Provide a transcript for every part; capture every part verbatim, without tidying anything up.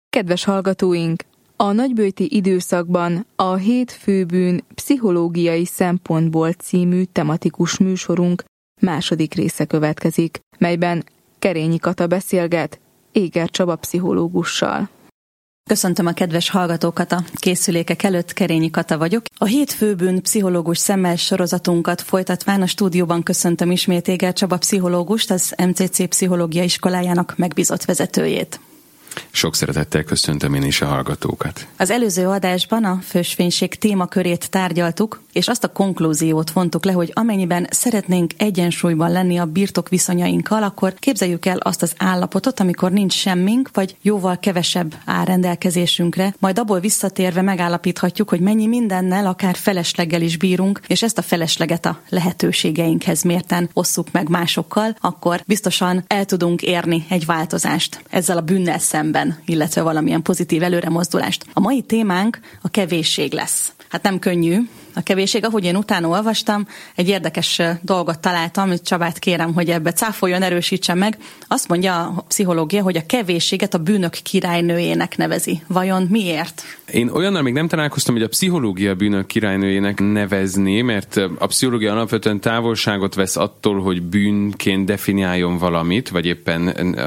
Kedves hallgatóink! A nagyböjti időszakban a Hét főbűn pszichológiai szempontból című tematikus műsorunk második része következik, melyben Kerényi Kata beszélget Éger Csaba pszichológussal. Köszöntöm a kedves hallgatókat a készülékek előtt, Kerényi Kata vagyok. A Hét főbűn pszichológus szemmel sorozatunkat folytatván a stúdióban köszöntöm ismét Éger Csaba pszichológust, az em cé cé Pszichológia Iskolájának megbízott vezetőjét. Sok szeretettel köszöntöm én is a hallgatókat. Az előző adásban a fősvénység témakörét tárgyaltuk, és azt a konklúziót vontuk le, hogy amennyiben szeretnénk egyensúlyban lenni a birtokviszonyainkkal, akkor képzeljük el azt az állapotot, amikor nincs semmink, vagy jóval kevesebb áll rendelkezésünkre, majd abból visszatérve megállapíthatjuk, hogy mennyi mindennel, akár felesleggel is bírunk, és ezt a felesleget a lehetőségeinkhez mérten osszuk meg másokkal, akkor biztosan el tudunk érni egy változást ezzel a bűnnel szemben, illetve valamilyen pozitív előremozdulást. A mai témánk a kevésség lesz. Hát nem könnyű a kevésség, ahogy én utána olvastam, egy érdekes dolgot találtam, hogy Csabát kérem, hogy ebbe cáfoljon, erősítse meg. Azt mondja a pszichológia, hogy a kevésséget a bűnök királynőjének nevezi. Vajon miért? Én olyannal még nem találkoztam, hogy a pszichológia bűnök királynőjének nevezni, mert a pszichológia alapvetően távolságot vesz attól, hogy bűnként definiáljon valamit, vagy éppen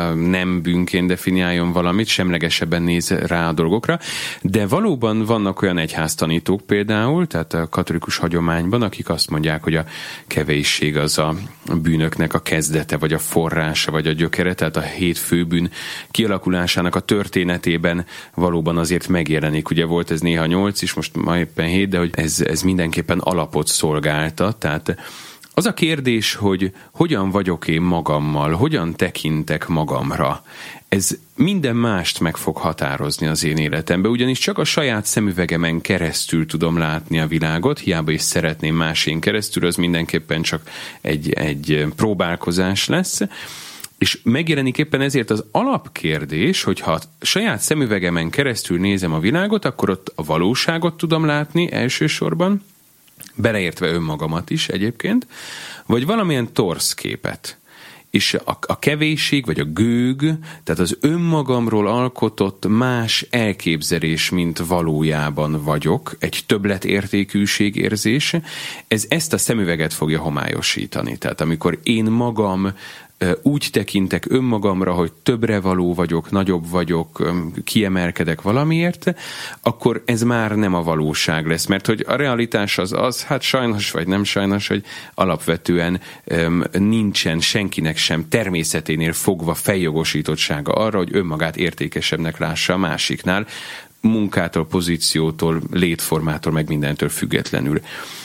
nem bűnként definiáljon valamit, semlegesebben néz rá a dolgokra, de valóban vannak olyan egyháztanítók például, tehát a katolikus hagyományban, akik azt mondják, hogy a kevésség az a bűnöknek a kezdete, vagy a forrása, vagy a gyökere, tehát a hét főbűn kialakulásának a történetében valóban azért megjelenik. Ugye volt ez néha nyolc is, most ma éppen hét, de hogy ez, ez mindenképpen alapot szolgálta, tehát az a kérdés, hogy hogyan vagyok én magammal, hogyan tekintek magamra, ez minden mást meg fog határozni az én életemben, ugyanis csak a saját szemüvegemen keresztül tudom látni a világot, hiába is szeretném másén keresztül, az mindenképpen csak egy, egy próbálkozás lesz. És megjelenik éppen ezért az alapkérdés, hogy ha saját szemüvegemen keresztül nézem a világot, akkor ott a valóságot tudom látni elsősorban, beleértve önmagamat is egyébként, vagy valamilyen torz képet. És a, a kevésség, vagy a gőg, tehát az önmagamról alkotott más elképzelés, mint valójában vagyok, egy többletértékűség érzés, ez ezt a szemüveget fogja homályosítani. Tehát amikor én magam úgy tekintek önmagamra, hogy többre való vagyok, nagyobb vagyok, kiemelkedek valamiért, akkor ez már nem a valóság lesz, mert hogy a realitás az az, hát sajnos vagy nem sajnos, hogy alapvetően nincsen senkinek sem természeténél fogva feljogosítottsága arra, hogy önmagát értékesebbnek lássa a másiknál, munkától, pozíciótól, létformától, meg mindentől függetlenül.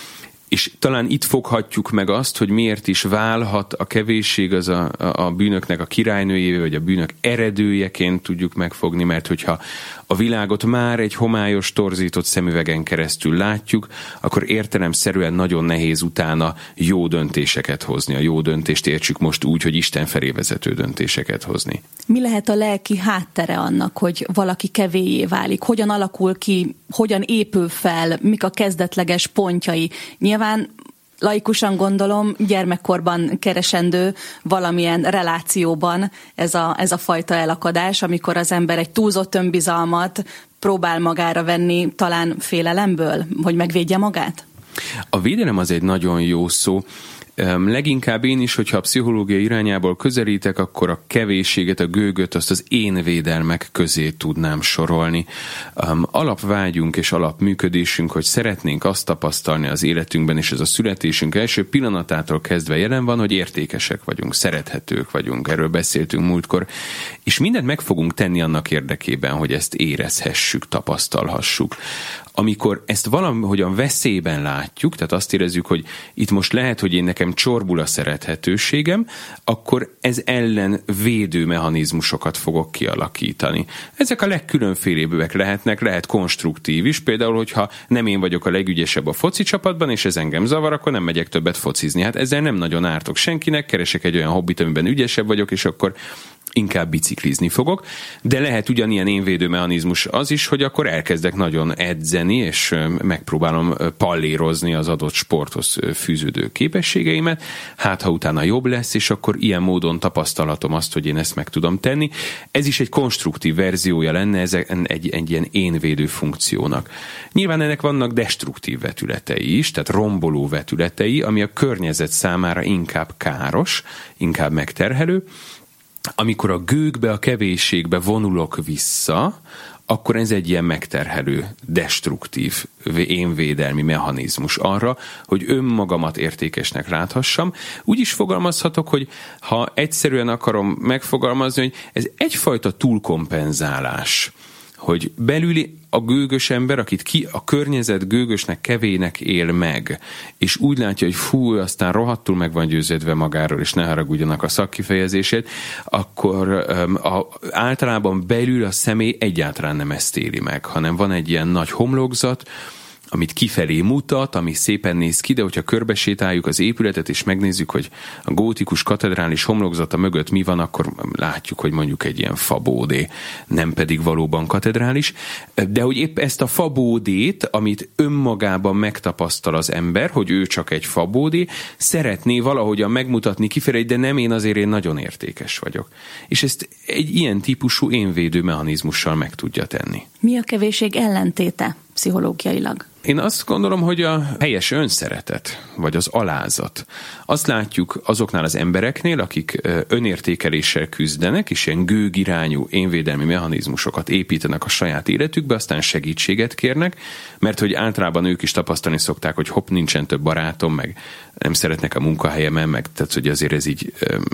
És talán itt foghatjuk meg azt, hogy miért is válhat a kevésség az a, a bűnöknek a királynőjévé, vagy a bűnök eredőjeként tudjuk megfogni, mert hogyha a világot már egy homályos, torzított szemüvegen keresztül látjuk, akkor értelemszerűen nagyon nehéz utána jó döntéseket hozni. A jó döntést értsük most úgy, hogy Isten felé vezető döntéseket hozni. Mi lehet a lelki háttere annak, hogy valaki kevélyé válik? Hogyan alakul ki, hogyan épül fel, mik a kezdetleges pontjai? Nyilván laikusan gondolom, gyermekkorban keresendő valamilyen relációban ez a, ez a fajta elakadás, amikor az ember egy túlzott önbizalmat próbál magára venni, talán félelemből, hogy megvédje magát? A védelem az egy nagyon jó szó. Leginkább én is, hogyha a pszichológia irányából közelítek, akkor a kevésséget, a gőgöt, azt az én védelmek közé tudnám sorolni. Alapvágyunk és alapműködésünk, hogy szeretnénk azt tapasztalni az életünkben, és ez a születésünk első pillanatától kezdve jelen van, hogy értékesek vagyunk, szerethetők vagyunk, erről beszéltünk múltkor, és mindent meg fogunk tenni annak érdekében, hogy ezt érezhessük, tapasztalhassuk. Amikor ezt valahogyan veszélyben látjuk, tehát azt érezzük, hogy itt most lehet, hogy én nekem csorbul a szerethetőségem, akkor ez ellen védőmechanizmusokat fogok kialakítani. Ezek a legkülönfélébbek lehetnek, lehet konstruktív is, például, hogyha nem én vagyok a legügyesebb a foci csapatban, és ez engem zavar, akkor nem megyek többet focizni. Hát ezzel nem nagyon ártok senkinek, keresek egy olyan hobbit, amiben ügyesebb vagyok, és akkor inkább biciklizni fogok, de lehet ugyanilyen énvédő mechanizmus az is, hogy akkor elkezdek nagyon edzeni, és megpróbálom pallérozni az adott sporthoz fűződő képességeimet, hát ha utána jobb lesz, és akkor ilyen módon tapasztalatom azt, hogy én ezt meg tudom tenni. Ez is egy konstruktív verziója lenne ez egy, egy ilyen énvédő funkciónak. Nyilván ennek vannak destruktív vetületei is, tehát romboló vetületei, ami a környezet számára inkább káros, inkább megterhelő. Amikor a gőgbe, a kevésségbe vonulok vissza, akkor ez egy ilyen megterhelő, destruktív énvédelmi mechanizmus arra, hogy önmagamat értékesnek láthassam. Úgy is fogalmazhatok, hogy ha egyszerűen akarom megfogalmazni, hogy ez egyfajta túlkompenzálás, hogy belül a gőgös ember, akit ki a környezet gőgösnek, kevének él meg, és úgy látja, hogy fú, aztán rohadtul meg van győződve magáról, és ne haragudjanak a szakkifejezését, akkor a, általában belül a személy egyáltalán nem ezt éli meg, hanem van egy ilyen nagy homlokzat, amit kifelé mutat, ami szépen néz ki, de hogyha körbesétáljuk az épületet, és megnézzük, hogy a gótikus katedrális homlokzata mögött mi van, akkor látjuk, hogy mondjuk egy ilyen fabódé, nem pedig valóban katedrális. De hogy épp ezt a fabódét, amit önmagában megtapasztal az ember, hogy ő csak egy fabódé, szeretné valahogyan megmutatni kifelé, de nem, én azért én nagyon értékes vagyok. És ezt egy ilyen típusú énvédő mechanizmussal meg tudja tenni. Mi a kevésség ellentéte pszichológiailag? Én azt gondolom, hogy a helyes önszeretet, vagy az alázat. Azt látjuk azoknál az embereknél, akik önértékeléssel küzdenek, és ilyen gőgirányú énvédelmi mechanizmusokat építenek a saját életükbe, aztán segítséget kérnek, mert hogy általában ők is tapasztalni szokták, hogy hopp, nincsen több barátom, meg nem szeretnek a munkahelyemen, meg tehát, hogy azért ez így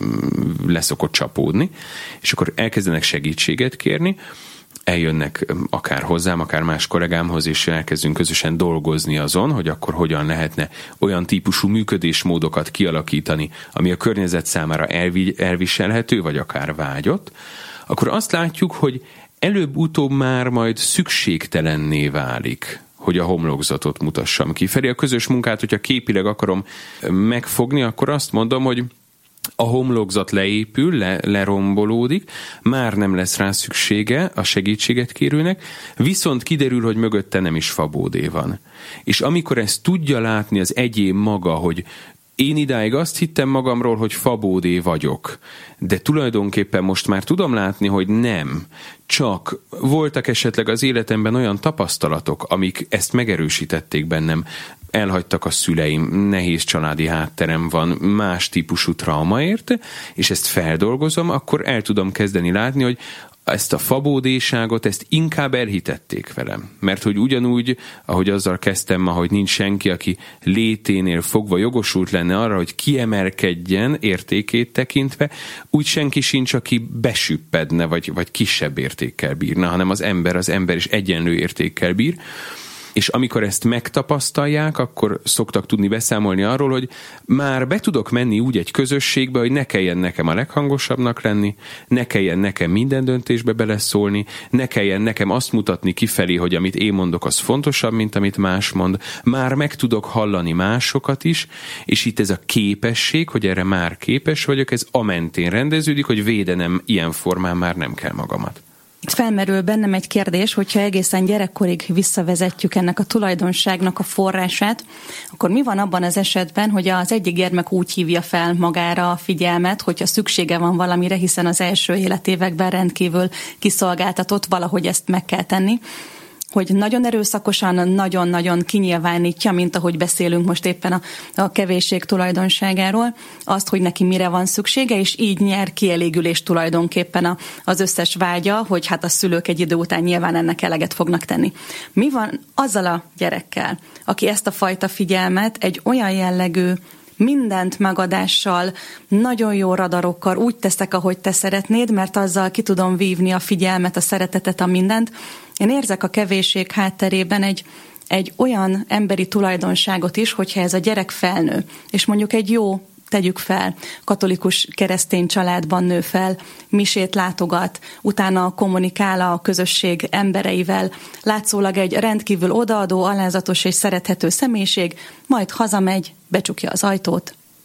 leszokott csapódni, és akkor elkezdenek segítséget kérni, eljönnek akár hozzám, akár más kollégámhoz, és elkezdünk közösen dolgozni azon, hogy akkor hogyan lehetne olyan típusú működésmódokat kialakítani, ami a környezet számára elvi, elviselhető, vagy akár vágyott, akkor azt látjuk, hogy előbb-utóbb már majd szükségtelenné válik, hogy a homlokzatot mutassam ki. Felé a közös munkát, hogyha képileg akarom megfogni, akkor azt mondom, hogy a homlokzat leépül, le, lerombolódik, már nem lesz rá szüksége a segítséget kérőnek, viszont kiderül, hogy mögötte nem is fabódé van. És amikor ezt tudja látni az egyén maga, hogy én idáig azt hittem magamról, hogy fabódé vagyok, de tulajdonképpen most már tudom látni, hogy nem. Csak voltak esetleg az életemben olyan tapasztalatok, amik ezt megerősítették bennem. Elhagytak a szüleim, nehéz családi hátterem van, más típusú trauma érte, és ezt feldolgozom, akkor el tudom kezdeni látni, hogy ezt a fabódéságot, ezt inkább elhitették velem. Mert hogy ugyanúgy, ahogy azzal kezdtem ma, hogy nincs senki, aki léténél fogva jogosult lenne arra, hogy kiemelkedjen értékét tekintve, úgy senki sincs, aki besüppedne, vagy, vagy kisebb értékkel bírna, hanem az ember, az ember is egyenlő értékkel bír. És amikor ezt megtapasztalják, akkor szoktak tudni beszámolni arról, hogy már be tudok menni úgy egy közösségbe, hogy ne kelljen nekem a leghangosabbnak lenni, ne kelljen nekem minden döntésbe beleszólni, ne kelljen nekem azt mutatni kifelé, hogy amit én mondok, az fontosabb, mint amit más mond. Már meg tudok hallani másokat is, és itt ez a képesség, hogy erre már képes vagyok, ez amentén rendeződik, hogy védenem ilyen formán már nem kell magamat. Itt felmerül bennem egy kérdés, hogyha egészen gyerekkorig visszavezetjük ennek a tulajdonságnak a forrását, akkor mi van abban az esetben, hogy az egyik gyermek úgy hívja fel magára a figyelmet, hogyha szüksége van valamire, hiszen az első életévekben rendkívül kiszolgáltatott, valahogy ezt meg kell tenni, hogy nagyon erőszakosan, nagyon-nagyon kinyilvánítja, mint ahogy beszélünk most éppen a, a kevésség tulajdonságáról, azt, hogy neki mire van szüksége, és így nyer kielégülést tulajdonképpen a, az összes vágya, hogy hát a szülők egy idő után nyilván ennek eleget fognak tenni. Mi van azzal a gyerekkel, aki ezt a fajta figyelmet egy olyan jellegű mindent megadással, nagyon jó radarokkal úgy teszek, ahogy te szeretnéd, mert azzal ki tudom vívni a figyelmet, a szeretetet, a mindent. Én érzek a kevésség hátterében egy, egy olyan emberi tulajdonságot is, hogyha ez a gyerek felnő, és mondjuk egy jó, tegyük fel, katolikus keresztény családban nő fel, misét látogat, utána kommunikál a közösség embereivel, látszólag egy rendkívül odaadó, alázatos és szerethető személyiség, majd hazamegy, becsukja az ajtót,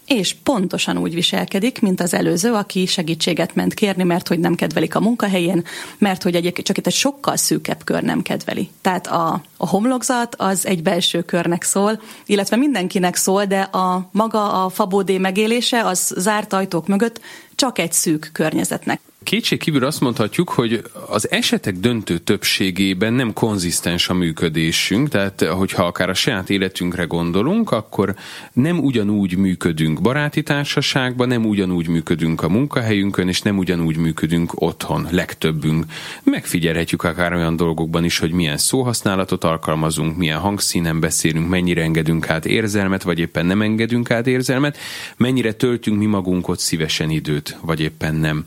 és pontosan úgy viselkedik, mint az előző, aki segítséget ment kérni, mert hogy nem kedvelik a munkahelyén, mert hogy egyébként csak itt egy sokkal szűkebb kör nem kedveli. Tehát a, a homlokzat az egy belső körnek szól, illetve mindenkinek szól, de a maga a fabódé megélése az zárt ajtók mögött csak egy szűk környezetnek. Kétségkívül azt mondhatjuk, hogy az esetek döntő többségében nem konzisztens a működésünk, tehát hogyha akár a saját életünkre gondolunk, akkor nem ugyanúgy működünk baráti társaságban, nem ugyanúgy működünk a munkahelyünkön, és nem ugyanúgy működünk otthon, legtöbbünk. Megfigyelhetjük akár olyan dolgokban is, hogy milyen szóhasználatot alkalmazunk, milyen hangszínen beszélünk, mennyire engedünk át érzelmet, vagy éppen nem engedünk át érzelmet, mennyire töltünk mi magunk ott szívesen időt, vagy éppen nem.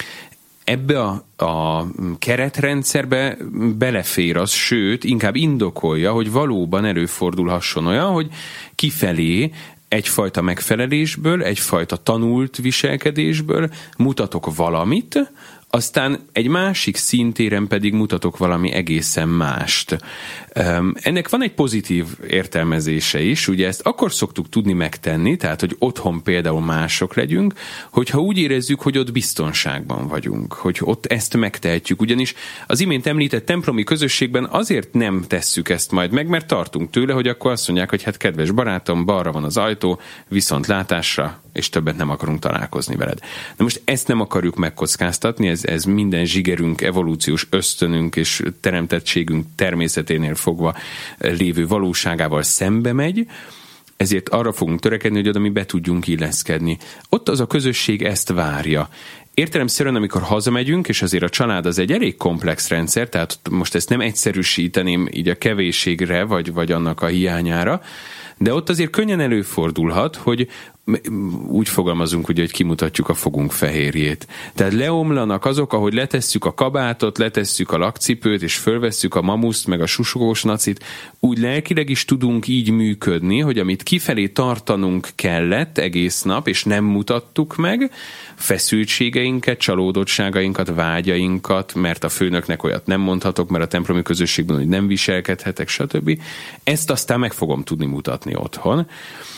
Ebbe a, a keretrendszerbe belefér az, sőt, inkább indokolja, hogy valóban előfordulhasson olyan, hogy kifelé egyfajta megfelelésből, egyfajta tanult viselkedésből mutatok valamit, aztán egy másik szintéren pedig mutatok valami egészen mást. Ennek van egy pozitív értelmezése is, ugye ezt akkor szoktuk tudni megtenni, tehát, hogy otthon például mások legyünk, hogyha úgy érezzük, hogy ott biztonságban vagyunk, hogy ott ezt megtehetjük, ugyanis az imént említett templomi közösségben azért nem tesszük ezt majd meg, mert tartunk tőle, hogy akkor azt mondják, hogy hát kedves barátom, balra van az ajtó, viszont látásra, és többet nem akarunk találkozni veled. De most ezt nem akarjuk megkockáztatni, ez, ez minden zsigerünk, evolúciós ösztönünk és teremtettségünk természeténél fogva lévő valóságával szembe megy, ezért arra fogunk törekedni, hogy oda mi be tudjunk illeszkedni. Ott az a közösség ezt várja. Értelemszerűen, amikor hazamegyünk, és azért a család az egy elég komplex rendszer, tehát most ezt nem egyszerűsíteném így a kevésségre, vagy, vagy annak a hiányára, de ott azért könnyen előfordulhat, hogy úgy fogalmazunk, ugye, hogy kimutatjuk a fogunk fehérjét. Tehát leomlanak azok, ahogy letesszük a kabátot, letesszük a lakcipőt, és fölvesszük a mamuszt, meg a susogós nacit, úgy lelkileg is tudunk így működni, hogy amit kifelé tartanunk kellett egész nap, és nem mutattuk meg, feszültségeinket, csalódottságainkat, vágyainkat, mert a főnöknek olyat nem mondhatok, mert a templomi közösségben, hogy nem viselkedhetek, stb. Ezt aztán meg fogom tudni mutatni otthon.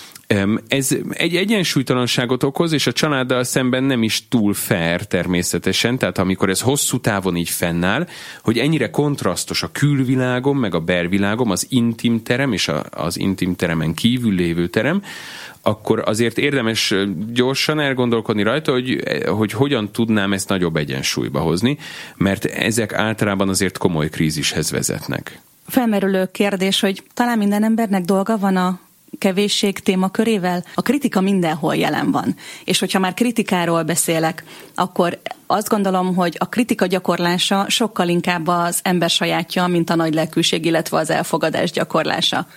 Ez egy egyensúlytalanságot okoz, és a családdal szemben nem is túl fair természetesen, tehát amikor ez hosszú távon így fennáll, hogy ennyire kontrasztos a külvilágom, meg a belvilágom, az intim terem és az intim teremen kívül lévő terem, akkor azért érdemes gyorsan elgondolkodni rajta, hogy, hogy hogyan tudnám ezt nagyobb egyensúlyba hozni, mert ezek általában azért komoly krízishez vezetnek. Felmerülő kérdés, hogy talán minden embernek dolga van a kevésség témakörével? A kritika mindenhol jelen van. És hogyha már kritikáról beszélek, akkor azt gondolom, hogy a kritika gyakorlása sokkal inkább az ember sajátja, mint a nagy lelkűség, illetve az elfogadás gyakorlása.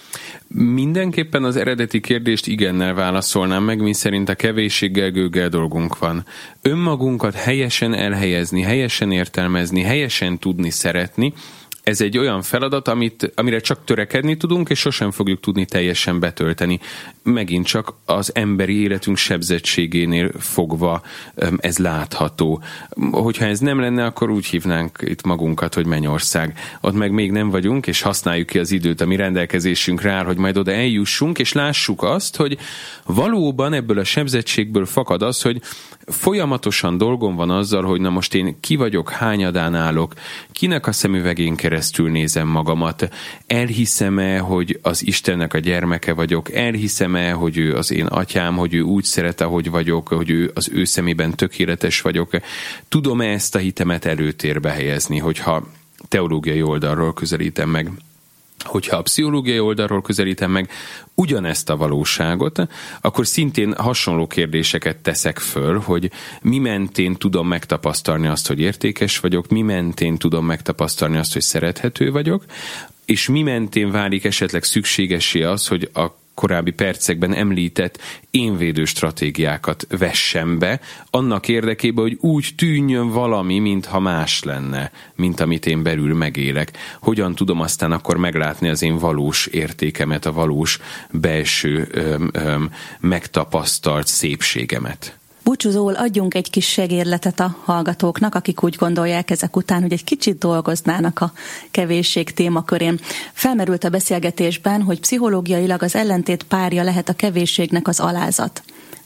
Mindenképpen az eredeti kérdést igennel válaszolnám meg, mi szerint a kevéssséggel gőggel dolgunk van. Önmagunkat helyesen elhelyezni, helyesen értelmezni, helyesen tudni szeretni, ez egy olyan feladat, amit, amire csak törekedni tudunk, és sosem fogjuk tudni teljesen betölteni. Megint csak az emberi életünk sebzettségénél fogva ez látható. Hogyha ez nem lenne, akkor úgy hívnánk itt magunkat, hogy Mennyország. Ott meg még nem vagyunk, és használjuk ki az időt, ami rendelkezésünkre áll, hogy majd oda eljussunk, és lássuk azt, hogy valóban ebből a sebzettségből fakad az, hogy folyamatosan dolgom van azzal, hogy na most én ki vagyok, hányadán állok, kinek a szemüvegén keresztül nézem magamat, elhiszem-e, hogy az Istennek a gyermeke vagyok, elhiszem-e, hogy ő az én atyám, hogy ő úgy szeret, ahogy vagyok, hogy ő az ő szemében tökéletes vagyok, tudom-e ezt a hitemet előtérbe helyezni, hogyha teológiai oldalról közelítem meg. Hogyha a pszichológiai oldalról közelítem meg ugyanezt a valóságot, akkor szintén hasonló kérdéseket teszek föl, hogy mi mentén tudom megtapasztalni azt, hogy értékes vagyok, mi mentén tudom megtapasztalni azt, hogy szerethető vagyok, és mi mentén válik esetleg szükségessé az, hogy a korábbi percekben említett énvédő stratégiákat vessem be, annak érdekében, hogy úgy tűnjön valami, mintha más lenne, mint amit én belül megélek. Hogyan tudom aztán akkor meglátni az én valós értékemet, a valós belső öm, öm, megtapasztalt szépségemet? Búcsúzóul adjunk egy kis segérletet a hallgatóknak, akik úgy gondolják ezek után, hogy egy kicsit dolgoznának a kevésség témakörén. Felmerült a beszélgetésben, hogy pszichológiailag az ellentét párja lehet a kevésségnek az alázat.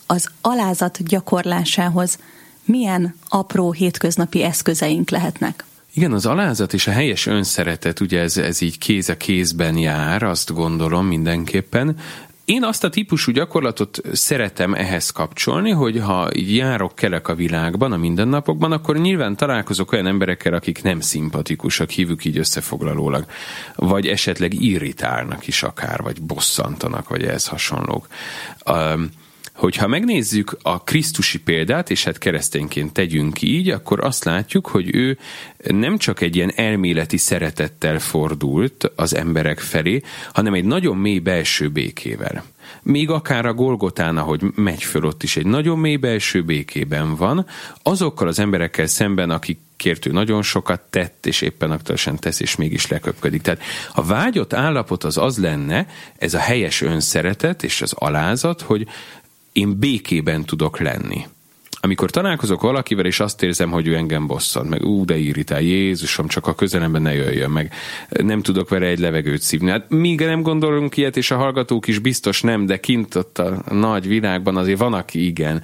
az alázat gyakorlásához milyen apró hétköznapi eszközeink lehetnek? Igen, az alázat és a helyes önszeretet, ugye ez, ez így kéz a kézben jár, azt gondolom mindenképpen. Én azt a típusú gyakorlatot szeretem ehhez kapcsolni, hogy ha így járok, kelek a világban, a mindennapokban, akkor nyilván találkozok olyan emberekkel, akik nem szimpatikusak, hívjuk így összefoglalólag, vagy esetleg irritálnak is akár, vagy bosszantanak, vagy ehhez hasonlók. Um, Hogyha megnézzük a krisztusi példát, és hát keresztényként tegyünk így, akkor azt látjuk, hogy ő nem csak egy ilyen elméleti szeretettel fordult az emberek felé, hanem egy nagyon mély belső békével. Még akár a Golgotán, ahogy megy föl, ott is egy nagyon mély belső békében van, azokkal az emberekkel szemben, akikért ő nagyon sokat tett, és éppen aktuálisan tesz, és mégis leköpködik. Tehát a vágyott állapot az az lenne, ez a helyes önszeretet és az alázat, hogy én békében tudok lenni. Amikor találkozok valakivel, és azt érzem, hogy ő engem bosszant, meg ú, de irritál, Jézusom, csak a közelemben ne jöjjön, meg nem tudok vele egy levegőt szívni. Hát míg nem gondolunk ilyet, és a hallgatók is biztos nem, de kint ott a nagy világban azért van, aki igen.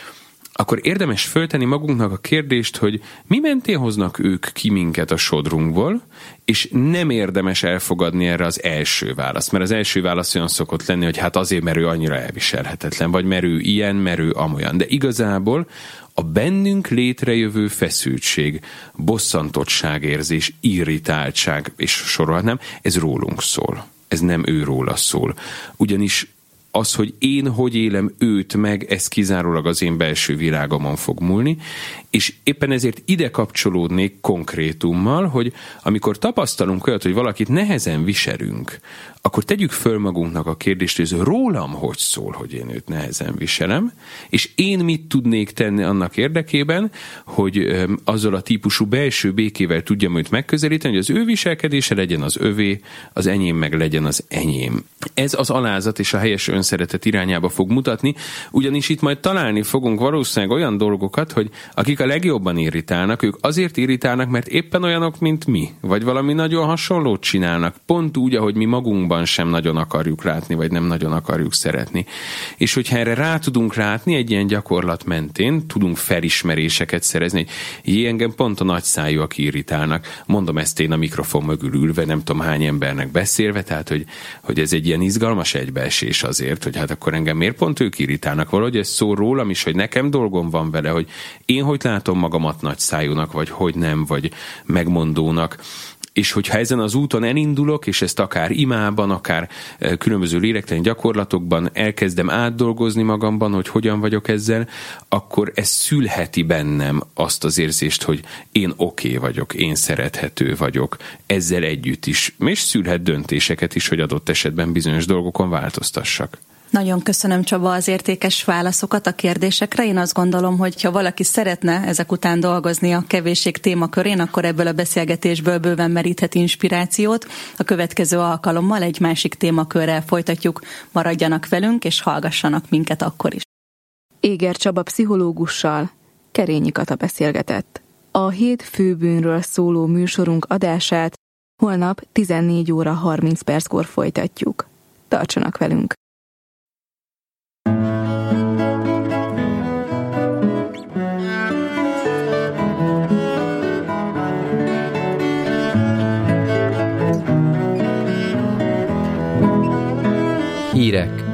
Akkor érdemes föltenni magunknak a kérdést, hogy mi mentén hoznak ők ki minket a sodrunkból, és nem érdemes elfogadni erre az első választ. Mert az első válasz olyan szokott lenni, hogy hát azért, mert ő annyira elviselhetetlen, vagy mert ő ilyen, mert ő amolyan. De igazából a bennünk létrejövő feszültség, bosszantottságérzés, irritáltság, és sorolhatnám, ez rólunk szól. Ez nem ő róla szól. Ugyanis az, hogy én hogy élem őt meg, ez kizárólag az én belső világomon fog múlni, és éppen ezért ide kapcsolódnék konkrétummal, hogy amikor tapasztalunk olyat, hogy valakit nehezen viselünk, akkor tegyük föl magunknak a kérdést, hogy ez rólam hogy szól, hogy én őt nehezen viselem, és én mit tudnék tenni annak érdekében, hogy azzal a típusú belső békével tudjam őt megközelíteni, hogy az ő viselkedése legyen az övé, az enyém meg legyen az enyém. Ez az alázat és a helyes önszeretet irányába fog mutatni, ugyanis itt majd találni fogunk valószínűleg olyan dolgokat, hogy akik a legjobban irritálnak, ők azért irritálnak, mert éppen olyanok, mint mi, vagy valami nagyon hasonlót csinálnak, pont úgy, ahogy mi magunkban sem nagyon akarjuk látni, vagy nem nagyon akarjuk szeretni. És hogyha erre rá tudunk látni egy ilyen gyakorlat mentén, tudunk felismeréseket szerezni, hogy jé, engem pont a nagyszájúak irritálnak, mondom ezt én a mikrofon mögül ülve, nem tudom hány embernek beszélve, tehát hogy, hogy ez egy ilyen izgalmas egybeesés azért, hogy hát akkor engem miért pont ők irritálnak, valahogy ez szól rólam is, hogy nekem dolgom van vele, hogy én hogy látom magamat nagyszájúnak, vagy hogy nem, vagy megmondónak. És hogyha ezen az úton elindulok, és ezt akár imában, akár különböző lélektani gyakorlatokban elkezdem átdolgozni magamban, hogy hogyan vagyok ezzel, akkor ez szülheti bennem azt az érzést, hogy én oké okay vagyok, én szerethető vagyok, ezzel együtt is, és szülhet döntéseket is, hogy adott esetben bizonyos dolgokon változtassak. Nagyon köszönöm, Csaba, az értékes válaszokat a kérdésekre. Én azt gondolom, hogy ha valaki szeretne ezek után dolgozni a kevésség témakörén, akkor ebből a beszélgetésből bőven meríthet inspirációt. A következő alkalommal egy másik témakörrel folytatjuk. Maradjanak velünk, és hallgassanak minket akkor is. Éger Csaba pszichológussal Kerényi Kata beszélgetett. A hét főbűnről szóló műsorunk adását holnap tizennégy óra harminc perckor folytatjuk. Tartsanak velünk! Hírek